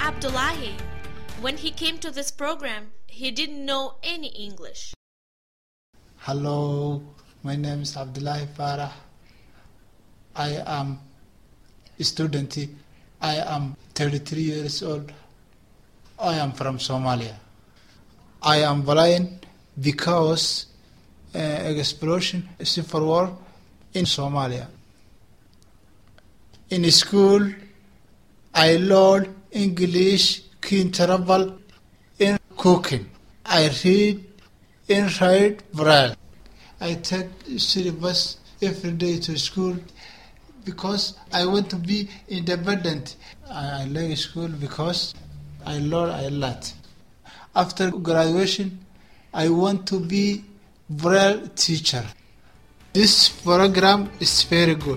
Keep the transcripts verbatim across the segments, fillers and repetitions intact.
Abdullahi. When he came to this program, he didn't know any English. Hello, my name is Abdullahi Farah. I am a student. I am thirty-three years old. I am from Somalia. I am blind because uh, explosion, civil war in Somalia. In school, I learned English, can travel, in cooking. I read and write Braille. I take syllabus every day to school because I want to be independent. I like school because I learn a lot. After graduation, I want to be Braille teacher. This program is very good.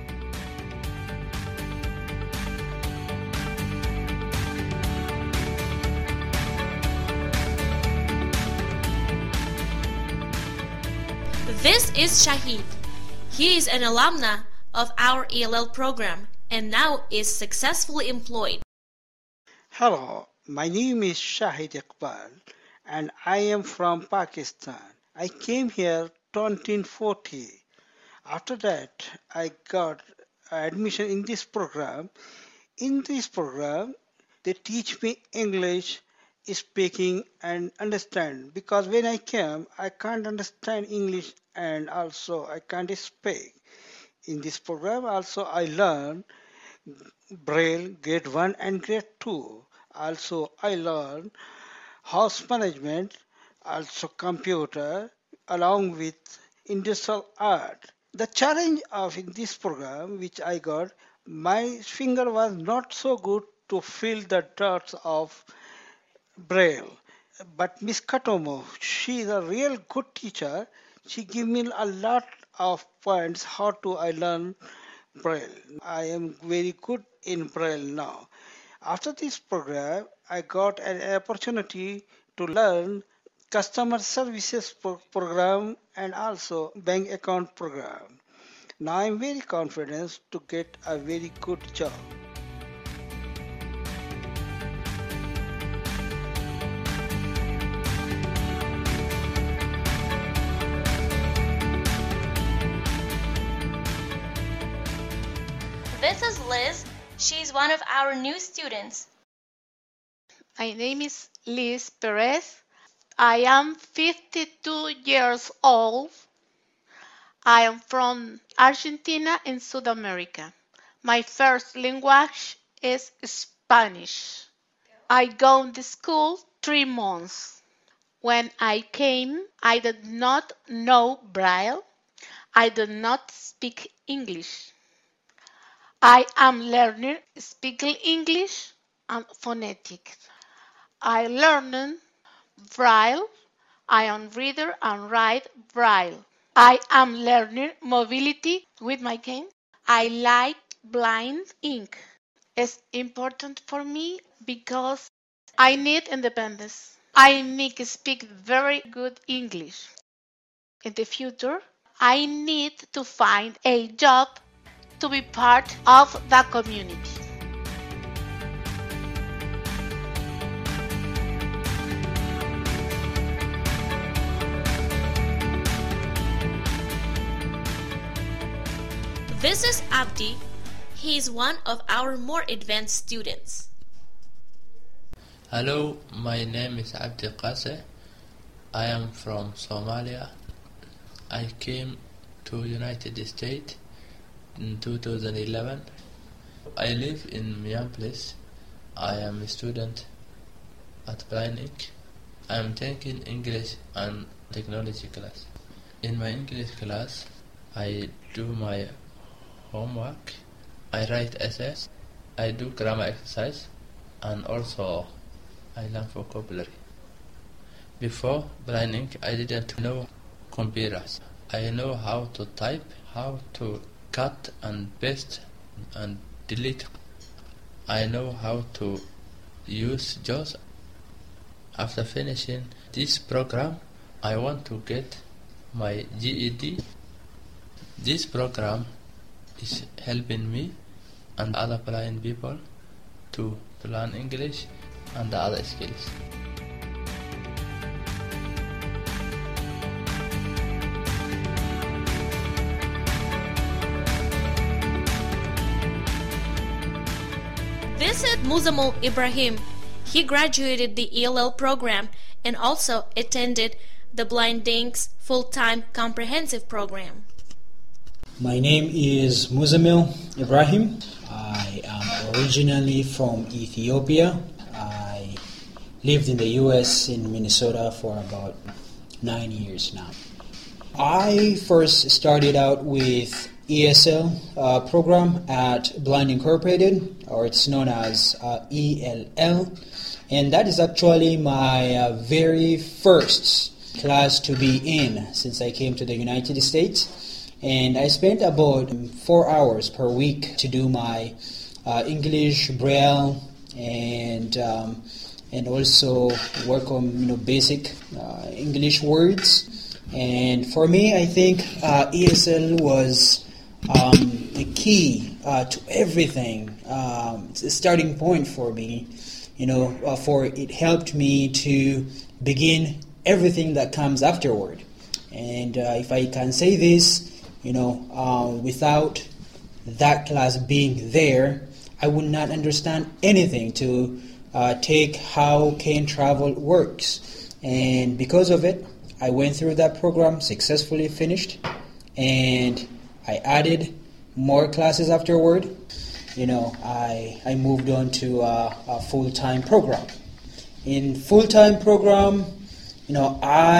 This is Shahid. He is an alumna of our E L L program and now is successfully employed. Hello, my name is Shahid Iqbal and I am from Pakistan. I came here twenty forty. After that, I got admission in this program. In this program, they teach me English, speaking and understand, because when I came, I can't understand English and also I can't speak. In this program also I learned Braille grade one and grade two. Also I learned house management, also computer, along with industrial art. The challenge of in this program which I got, my finger was not so good to fill the dots of Braille. But Miss Katomo, she is a real good teacher. She gave me a lot of points how to I learn Braille. I am very good in Braille now. After this program, I got an opportunity to learn customer services pro- program and also bank account program. Now I am very confident to get a very good job. This is Liz. She's one of our new students. My name is Liz Perez. I am fifty-two years old. I am from Argentina in South America. My first language is Spanish. I go to school three months. When I came, I did not know Braille. I did not speak English. I am learning speaking English and phonetics. I learned Braille. I am reader and write Braille. I am learning mobility with my cane. I like blind ink. It's important for me because I need independence. I need to speak very good English. In the future, I need to find a job to be part of the community. This is Abdi. He is one of our more advanced students. Hello, my name is Abdi Qase. I am from Somalia. I came to United States in two thousand eleven. I live in Minneapolis. I am a student at Blind Ink. I am taking English and technology class. In my English class, I do my homework. I write essays. I do grammar exercise, and also I learn vocabulary. Before Blind Ink, I didn't know computers. I know how to type, how to cut and paste and delete. I know how to use JAWS. After finishing this program, I want to get my G E D. This program is helping me and other blind people to to learn English and the other skills. Visit Muzammil Ibrahim. He graduated the E L L program and also attended the Blind Dinks full-time comprehensive program. My name is Muzammil Ibrahim. I am originally from Ethiopia. I lived in the U S in Minnesota for about nine years now. I first started out with E S L uh, program at Blind Incorporated, or it's known as uh, E L L, and that is actually my uh, very first class to be in since I came to the United States, and I spent about four hours per week to do my uh, English, Braille, and um, and also work on you know basic uh, English words. And for me, I think uh, E S L was Um, the key uh, to everything. Um, it's a starting point for me, you know, uh, for it helped me to begin everything that comes afterward. And uh, if I can say this, you know, uh, without that class being there, I would not understand anything to uh, take how Cane Travel works. And because of it, I went through that program, successfully finished, and I added more classes afterward. You know, I I moved on to a, a full-time program. In full-time program, you know,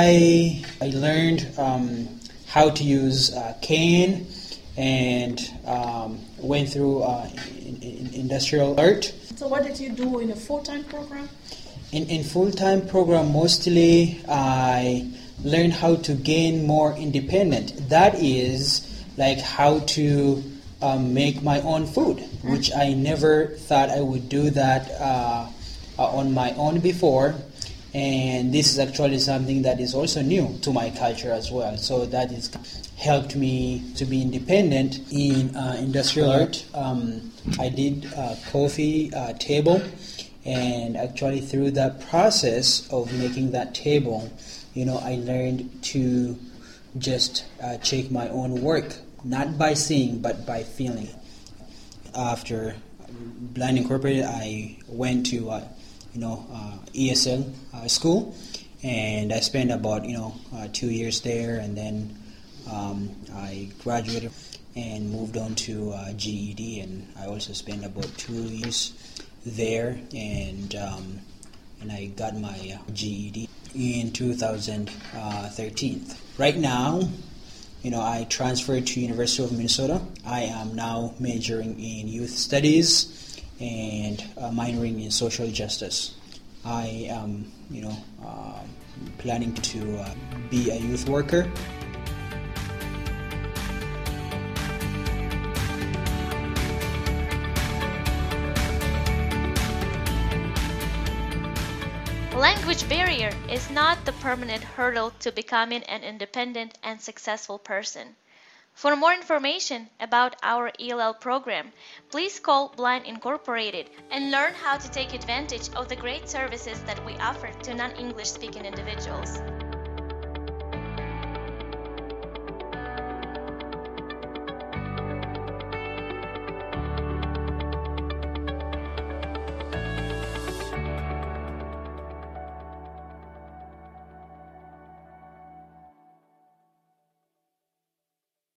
I I learned um, how to use uh, Cane and um, went through uh, in, in industrial art. So what did you do in a full-time program? In in full-time program, mostly I learned how to gain more independent. That is, like how to um, make my own food, which I never thought I would do that uh, uh, on my own before. And this is actually something that is also new to my culture as well. So that has helped me to be independent in uh, industrial art. Um, I did a coffee uh, table, and actually through that process of making that table, you know, I learned to just uh, check my own work. Not by seeing, but by feeling. After Blind Incorporated, I went to, uh, you know, uh, E S L uh, school, and I spent about, you know, uh, two years there, and then um, I graduated and moved on to uh, G E D, and I also spent about two years there, and um, and I got my uh, G E D in two thousand thirteen. Right now, you know, I transferred to University of Minnesota. I am now majoring in youth studies and uh, minoring in social justice. I am, you know, uh, planning to uh, be a youth worker. Language barrier is not the permanent hurdle to becoming an independent and successful person. For more information about our E L L program, please call Blind Incorporated and learn how to take advantage of the great services that we offer to non-English speaking individuals.